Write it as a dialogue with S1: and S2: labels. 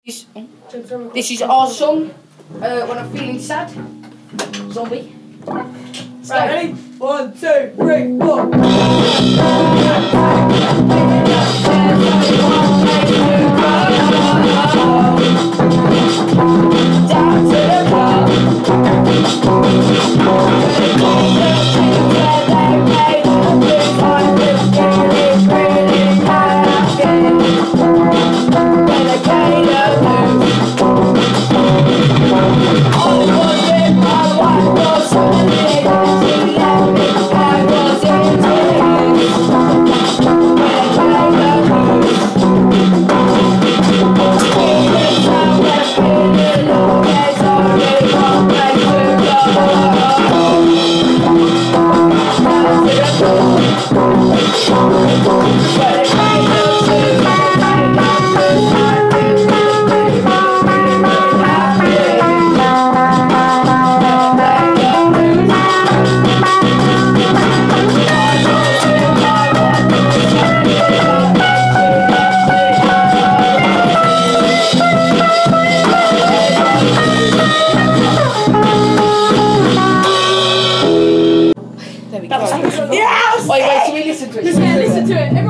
S1: This is our song when I'm feeling sad. Zombie.
S2: Right, ready? 1, 2, 3, 4.
S1: Down to the There we go.
S2: Yes!
S1: Wait, can we listen to it?
S2: Yeah, listen to it. Everyone